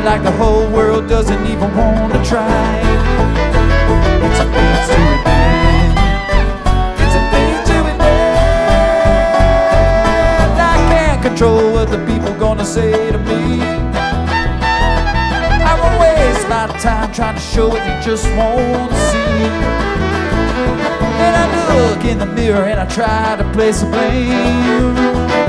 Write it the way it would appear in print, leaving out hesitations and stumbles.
like the whole world doesn't even want to try. It's a thing to admit. It's a thing to admit. I can't control what the people gonna say to me. I won't waste my time trying to show what you just won't see. And I look in the mirror and I try to place the blame.